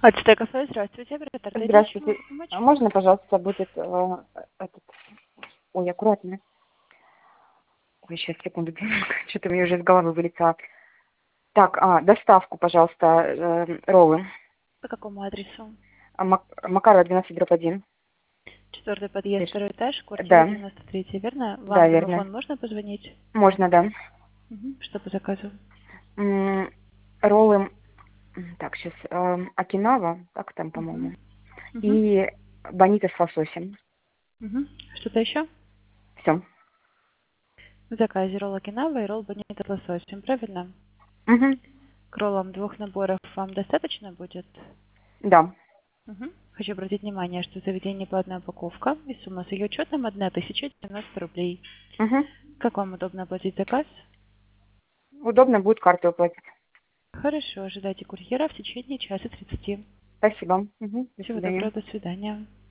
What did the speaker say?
Ацтек кафе, здравствуйте, оператор, дайте еще Здравствуйте. могу помочь? А можно, пожалуйста, будет этот... Ой, аккуратно. Ой, сейчас, секунду. Что-то мне уже из головы вылетело. Так, доставку, пожалуйста, роллы. По какому адресу? Макарова 12/1. Четвертый подъезд, второй этаж, квартира Да, 93, верно? да, Вам в верно. домофон можно позвонить? Можно, да. Что по заказу? Роллы, так, сейчас, Окинава, как там, Мгм. по-моему, Мгм. и бонита с лососем. Мгм. Что-то еще? Все. В заказе ролл окинава и ролл бонито с лососем, правильно? Угу. К роллам 2 наборов вам достаточно будет? Да. Хочу обратить внимание, что заведение по одной упаковка, и сумма с ее учетом 1090 рублей. Угу. Как вам удобно оплатить заказ? Удобно будет картой уплатить. Хорошо, ожидайте курьера в течение часа 30. Спасибо. Угу. До Всего свидания. доброго, до свидания.